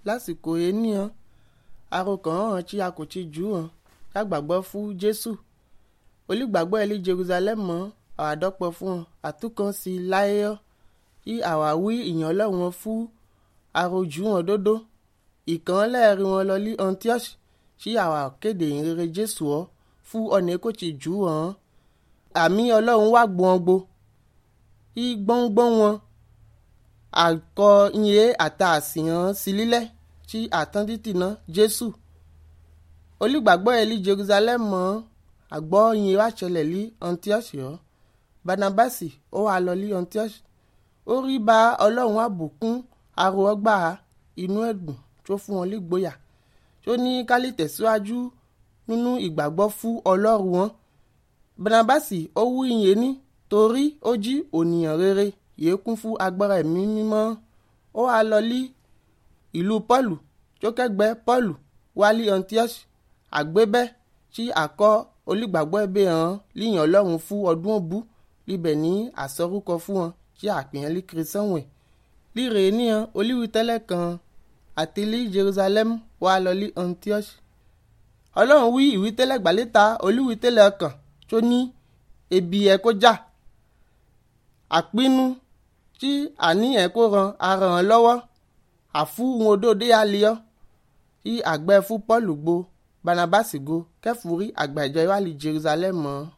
lásìkò ènìyàn arokàn hàn tí a kò ti jù hàn lágbàgbọ́ fún Jésù olùgbàgbọ́ ẹlí Jerusalem mọ́ àwàdọ́pọ̀ fún wọn àtúkàn sí láyé tí àwáwí ìyàn Ọlọ́run fún arojú wọn dódó ìkàn lẹ́ẹ̀rí wọn lọ lí Antioch tí àwa kéde ìrere Jésù fún ọ̀nà kò ti jù hàn àmì Ọlọ́run wà gbọ̀ngbò tí gbọ́ngbọ́n wọn àkọ iye àtàsíhàn sí lílẹ̀ tí àtàndítì náà Jésù olùgbàgbọ́ ẹlí Jerusalem mọ́ àgbọ́ iye wá ṣẹlẹ̀ lí Antioch Barnabasi ó wà lọ lí Antioch ó rí bá Ọlọ́run àbùkún aró ọgbà inú ẹ̀dùn tó fún wọn lígbóyà tó ní kálí tẹ̀síwájú nínú ìgbàgbọ́ fún Ọlọ́run wọn Barnabasi ó wú iye ní torí ó jí ònìyàn rere yìí kún fún agbára ẹ̀mí mímọ́ ó wà lọ lí ìlú Pọ́ọ̀lù tó kẹ́gbẹ́ Pọ́ọ̀lù wá lí Antioch àgbébẹ́ tí àkọ́ olùgbàgbọ́ ẹbẹ̀ hàn líyàn Ọlọ́run fún ọdún òbú líbẹ̀ ní àsọrúkọ fún wọn tí àpèyàn lí kìrìsánwẹ̀ líre níyàn olíwítẹ́lẹ̀ kan àti lí Jerusalem wá lọ lí Antioch Ọlọ́run wí ìwítẹ́lẹ̀ gbàlétà olíwítẹ́lẹ̀ kan tó ní ebi ẹ kó jà àpinnu tí àní ẹ kó ran ara hàn lọ́wọ́ àfún wọn odòdó àlíọ́ tí àgbẹ̀ fún Pọ́ọ̀lù gbo Barnabasi go kẹfùrí àgbà ìjọ ìwálì Jerusalem mọ́.